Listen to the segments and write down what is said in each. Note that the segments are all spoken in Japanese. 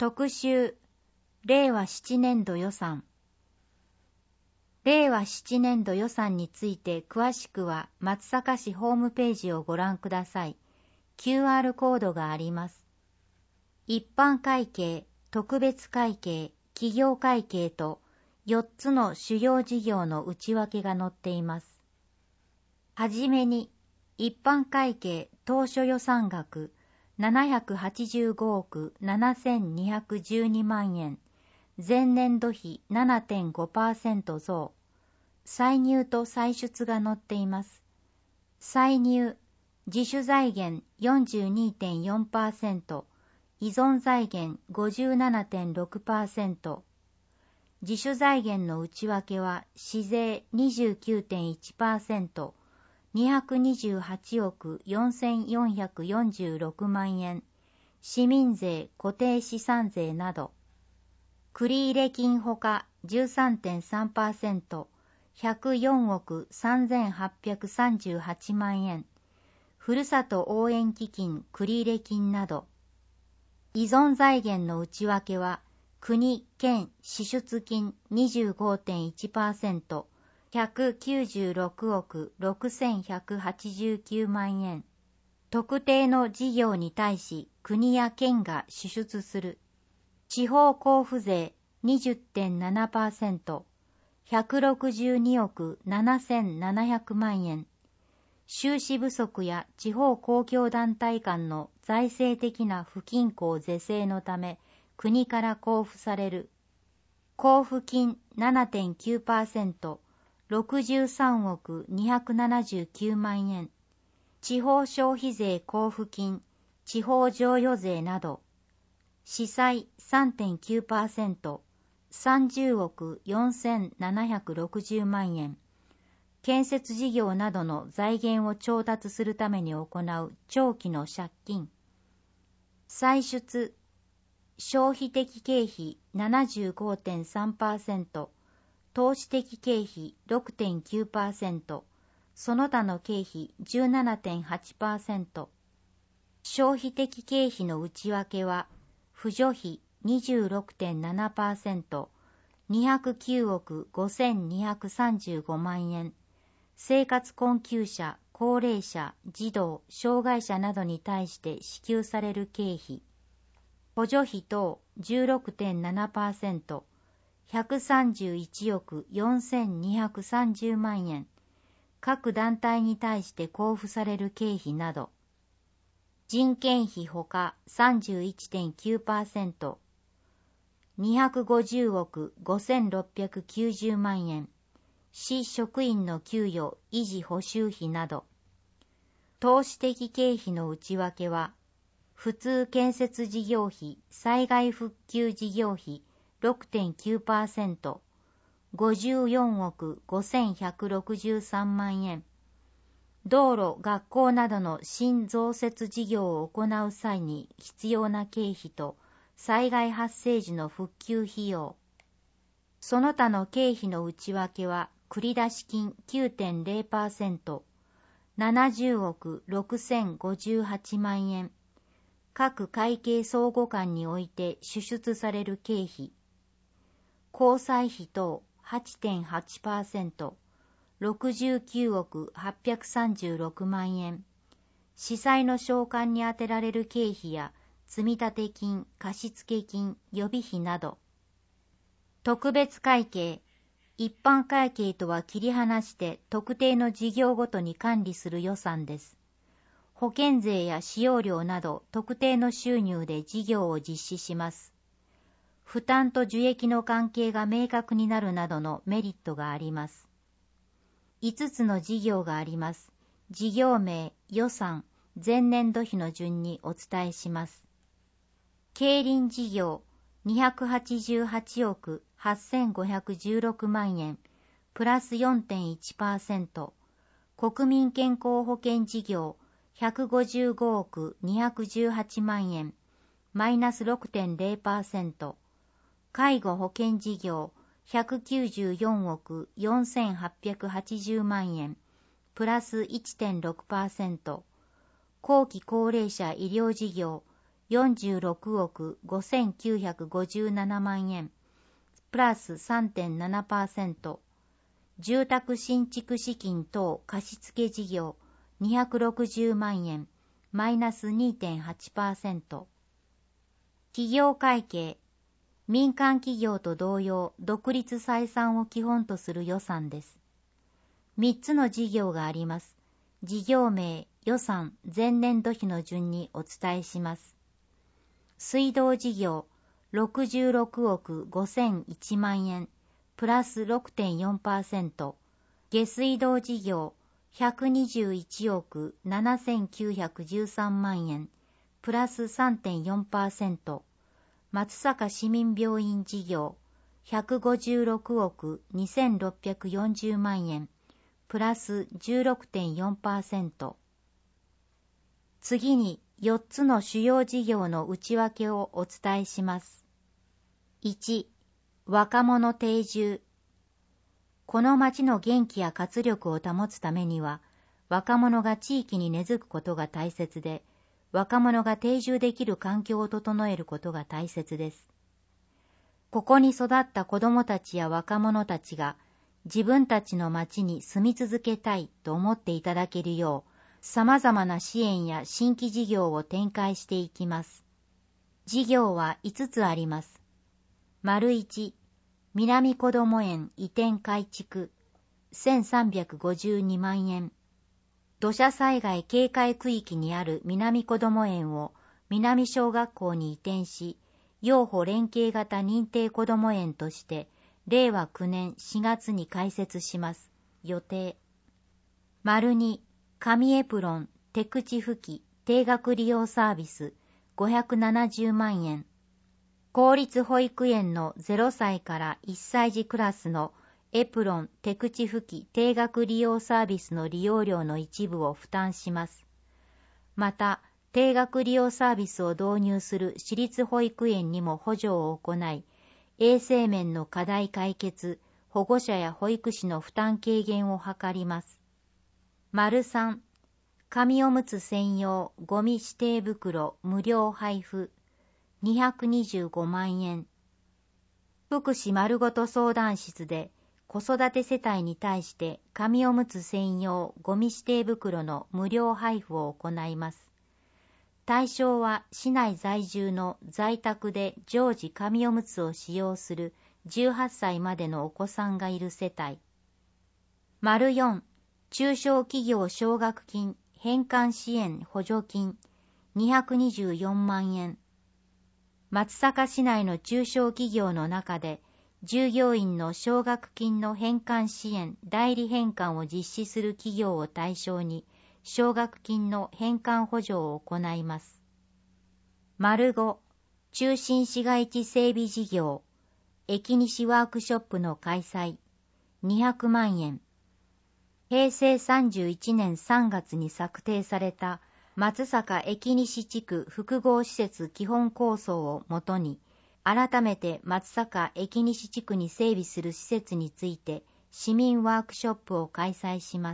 特集、令和7年度予算。令和7年度予算について詳しくは松阪市ホームページをご覧ください。QR コードがあります。一般会計、特別会計、企業会計と4つの主要事業の内訳が載っています。はじめに、一般会計当初予算額785億7212万円、前年度比 7.5% 増。歳入と歳出が載っています。歳入、自主財源 42.4%、依存財源 57.6%。自主財源の内訳は、市税 29.1%、228億4446万円、市民税固定資産税など、繰入金ほか 13.3%、104億3838万円、ふるさと応援基金繰入金など、依存財源の内訳は、国・県支出金 25.1%、196億6189万円。特定の事業に対し国や県が支出する。地方交付税 20.7%、162億7700万円。収支不足や地方公共団体間の財政的な不均衡是正のため国から交付される。交付金 7.9%、63億279万円。地方消費税交付金、地方譲与税など。市債 3.9%、30億4760万円。建設事業などの財源を調達するために行う長期の借金。歳出、消費的経費 75.3%、投資的経費 6.9%、その他の経費 17.8%。消費的経費の内訳は、扶助費 26.7%、209億5235万円。生活困窮者、高齢者、児童、障害者などに対して支給される経費。補助費等 16.7%、131億4230万円。各団体に対して交付される経費など。人件費ほか 31.9%、250億5690万円。市職員の給与維持補修費など。投資的経費の内訳は、普通建設事業費、災害復旧事業費 6.9%、54億5163万円。道路・学校などの新増設事業を行う際に必要な経費と災害発生時の復旧費用。その他の経費の内訳は、繰出金 9.0%、70億6058万円。各会計相互間において支出される経費。交際費等 8.8%、69億836万円。司債の償還に充てられる経費や積立金、貸付金、予備費など。特別会計、一般会計とは切り離して特定の事業ごとに管理する予算です。保険税や使用料など特定の収入で事業を実施します。負担と受益の関係が明確になるなどのメリットがあります。5つの事業があります。事業名、予算、前年度比の順にお伝えします。競輪事業、288億8516万円、プラス 4.1%。国民健康保険事業、155億218万円、マイナス 6.0%。介護保険事業、194億4880万円、プラス 1.6%。後期高齢者医療事業、 46億5957万円、プラス 3.7%、住宅新築資金等貸付事業260万円、マイナス 2.8%。企業会計、民間企業と同様、独立採算を基本とする予算です。3つの事業があります。事業名、予算、前年度比の順にお伝えします。水道事業、66億5001万円、プラス 6.4%。下水道事業、121億7913万円、プラス 3.4%。松阪市民病院事業、156億2640万円、プラス 16.4%。次に4つの主要事業の内訳をお伝えします。1、若者定住。この町の元気や活力を保つためには、若者が地域に根付くことが大切で、若者が定住できる環境を整えることが大切です。ここに育った子どもたちや若者たちが自分たちの町に住み続けたいと思っていただけるよう、様々な支援や新規事業を展開していきます。事業は5つあります。1、南こども園移転改築、1352万円。土砂災害警戒区域にある南こども園を南小学校に移転し、幼保連携型認定こども園として令和9年4月に開設します。予定。2、紙エプロン手口拭き定額利用サービス570万円。公立保育園の0歳から1歳児クラスのエプロン手口拭き定額利用サービスの利用料の一部を負担します。また、定額利用サービスを導入する私立保育園にも補助を行い、衛生面の課題解決、保護者や保育士の負担軽減を図ります。3、紙おむつ専用ゴミ指定袋無料配布225万円。福祉まるごと相談室で子育て世帯に対して紙おむつ専用ゴミ指定袋の無料配布を行います。対象は市内在住の在宅で常時紙おむつを使用する18歳までのお子さんがいる世帯。4、中小企業奨学金返還支援補助金224万円。松阪市内の中小企業の中で従業員の奨学金の返還支援代理返還を実施する企業を対象に奨学金の返還補助を行います。5、中心市街地整備事業駅西ワークショップの開催200万円。平成31年3月に策定された松阪駅西地区複合施設基本構想をもとに、改めて松阪駅西地区に整備する施設について市民ワークショップを開催します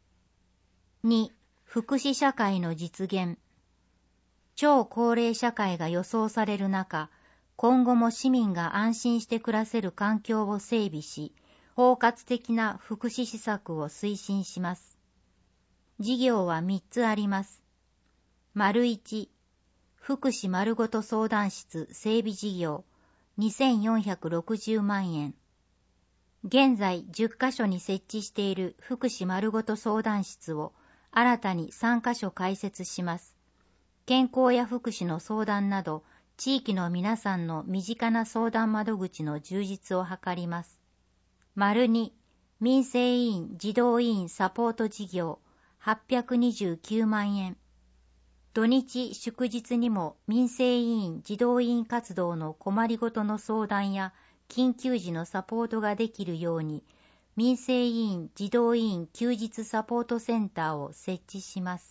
。2、福祉社会の実現。超高齢社会が予想される中、今後も市民が安心して暮らせる環境を整備し、包括的な福祉施策を推進します。事業は3つあります。1、福祉まるごと相談室整備事業2460万円。現在10カ所に設置している福祉まるごと相談室を新たに3カ所開設します。健康や福祉の相談など、地域の皆さんの身近な相談窓口の充実を図ります。2、民生委員児童委員サポート事業829万円。土日祝日にも民生委員児童委員活動の困りごとの相談や緊急時のサポートができるように、民生委員児童委員休日サポートセンターを設置します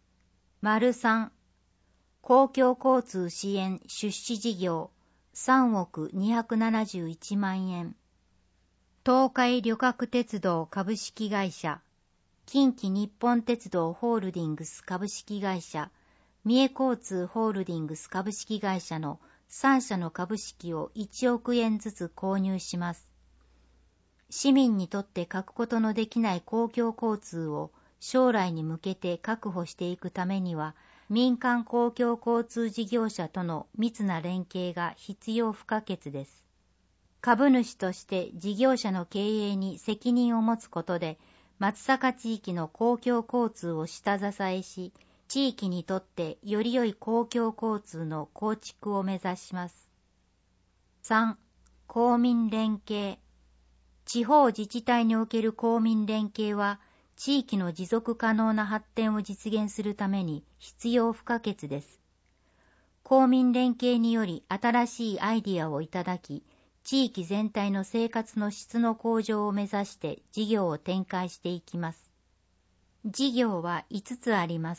。3、公共交通支援出資事業3億271万円。東海旅客鉄道株式会社、近畿日本鉄道ホールディングス株式会社、 三重交通ホールディングス株式会社の3社の株式を1億円ずつ購入します。市民にとって欠くことのできない公共交通を将来に向けて確保していくためには、民間公共交通事業者との密な連携が必要不可欠です。株主として事業者の経営に責任を持つことで、松阪地域の公共交通を下支えし、地域にとってより良い公共交通の構築を目指します。3. 公民連携。地方自治体における公民連携は、地域の持続可能な発展を実現するために必要不可欠です。公民連携により新しいアイディアをいただき、地域全体の生活の質の向上を目指して事業を展開していきます。事業は5つあります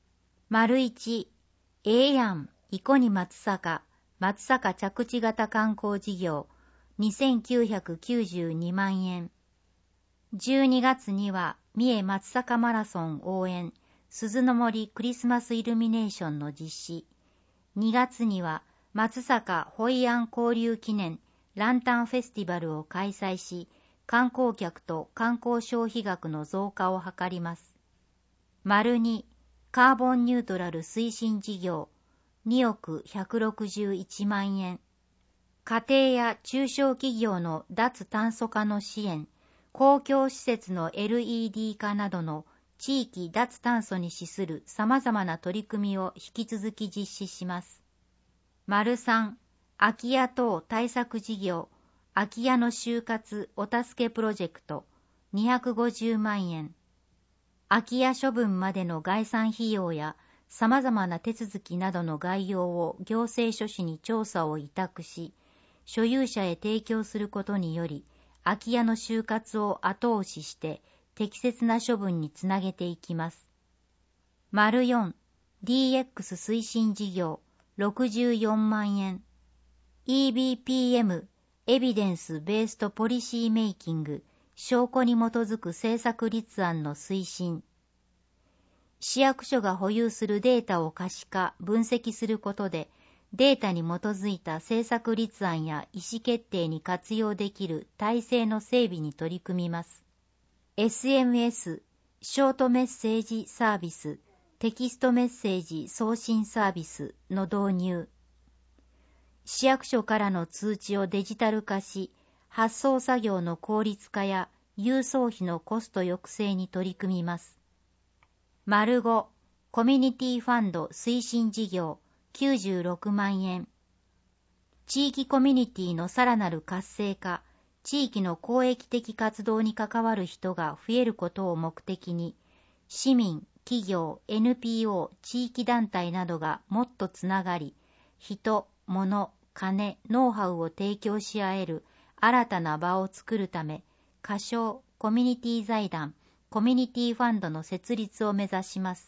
。1、イコニ松阪着地型観光事業、2992万円。12月には三重松阪マラソン応援、鈴の森クリスマスイルミネーションの実施。2月には松阪ホイアン交流記念ランタンフェスティバルを開催し、観光客と観光消費額の増加を図ります。2、カーボンニュートラル推進事業、2億161万円。家庭や中小企業の脱炭素化の支援、公共施設の LED 化などの地域脱炭素に資する様々な取り組みを引き続き実施します。3、空き家等対策事業、空き家の就活お助けプロジェクト、250万円。空き家処分までの概算費用や様々な手続きなどの概要を行政書士に調査を委託し、所有者へ提供することにより、空き家の就活を後押しして適切な処分につなげていきます。4、DX 推進事業、64万円。EBPM、エビデンスベーストポリシーメイキング、証拠に基づく政策立案の推進。市役所が保有するデータを可視化、分析することで、データに基づいた政策立案や意思決定に活用できる体制の整備に取り組みます。SMS、ショートメッセージサービス、テキストメッセージ送信サービスの導入。市役所からの通知をデジタル化し、発送作業の効率化や郵送費のコスト抑制に取り組みます。5、コミュニティファンド推進事業、96万円。地域コミュニティのさらなる活性化、地域の公益的活動に関わる人が増えることを目的に、市民、企業、NPO、地域団体などがもっとつながり、人、物、金、ノウハウを提供し合える新たな場を作るため、仮称コミュニティ財団、コミュニティファンドの設立を目指します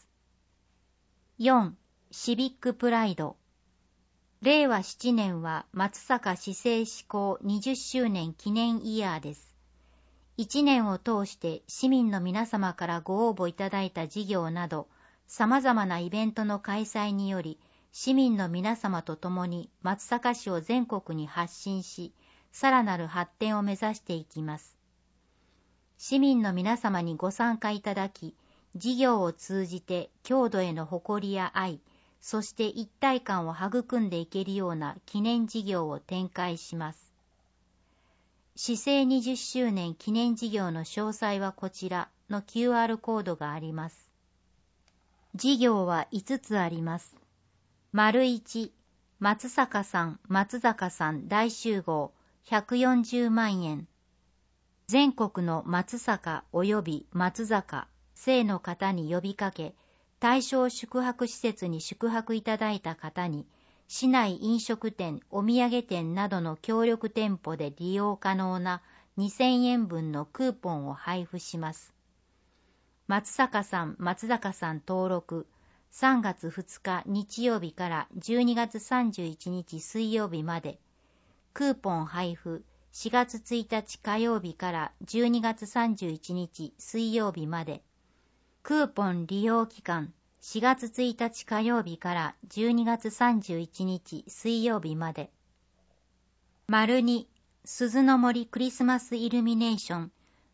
。4、シビックプライド。令和7年は松阪市政施行20周年記念イヤーです。1年を通して市民の皆様からご応募いただいた事業など、様々なイベントの開催により、市民の皆様と共に松阪市を全国に発信し、さらなる発展を目指していきます。市民の皆様にご参加いただき、事業を通じて郷土への誇りや愛、そして一体感を育んでいけるような記念事業を展開します。市政20周年記念事業の詳細はこちらの QR コードがあります。事業は5つあります。1、松坂さん大集合140万円。全国の松坂及び松坂生の方に呼びかけ、対象宿泊施設に宿泊いただいた方に、市内飲食店、お土産店などの協力店舗で利用可能な2000円分のクーポンを配布します。松坂さん登録、3月2日日曜日から12月31日水曜日まで、クーポン配布、4月1日火曜日から12月31日水曜日まで、クーポン利用期間、 4月1日火曜日から12月31日水曜日まで。2、鈴の森クリスマスイルミネーション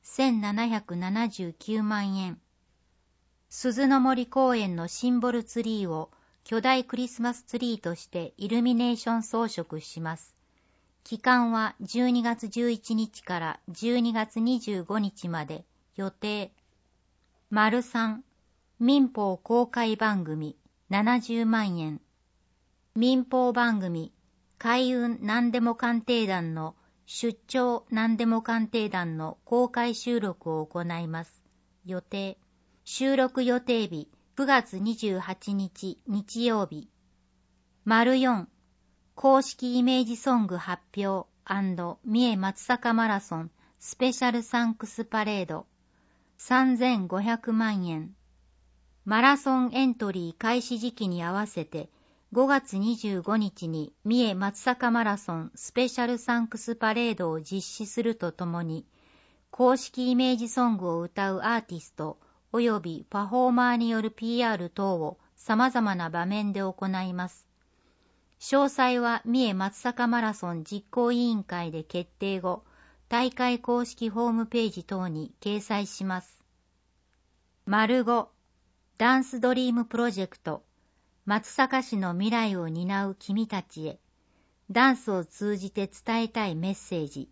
1779万円。鈴の森公園のシンボルツリーを巨大クリスマスツリーとしてイルミネーション装飾します。期間は12月11日から12月25日まで。予定。3、民放公開番組70万円。民放番組開運何でも鑑定団の出張何でも鑑定団の公開収録を行います。予定。収録予定日9月28日日曜日。4、公式イメージソング発表&三重松阪マラソンスペシャルサンクスパレード3500万円。マラソンエントリー開始時期に合わせて5月25日に三重松阪マラソンスペシャルサンクスパレードを実施するとともに、公式イメージソングを歌うアーティスト及びパフォーマーによる PR 等を様々な場面で行います。詳細は三重松阪マラソン実行委員会で決定後、大会公式ホームページ等に掲載します。5、ダンスドリームプロジェクト松阪市の未来を担う君たちへ、ダンスを通じて伝えたいメッセージ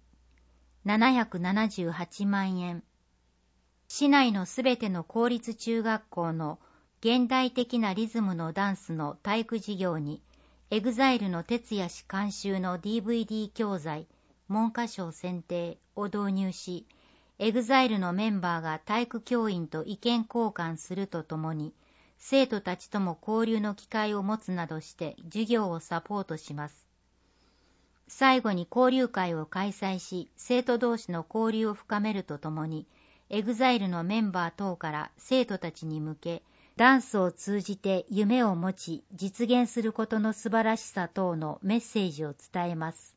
778万円。市内のすべての公立中学校の現代的なリズムのダンスの体育授業にEXILEの哲也氏監修の DVD 教材文科省選定を導入し、EXILEのメンバーが体育教員と意見交換するとともに、生徒たちとも交流の機会を持つなどして授業をサポートします。最後に交流会を開催し、生徒同士の交流を深めるとともに、EXILEのメンバー等から生徒たちに向け、ダンスを通じて夢を持ち実現することの素晴らしさ等のメッセージを伝えます。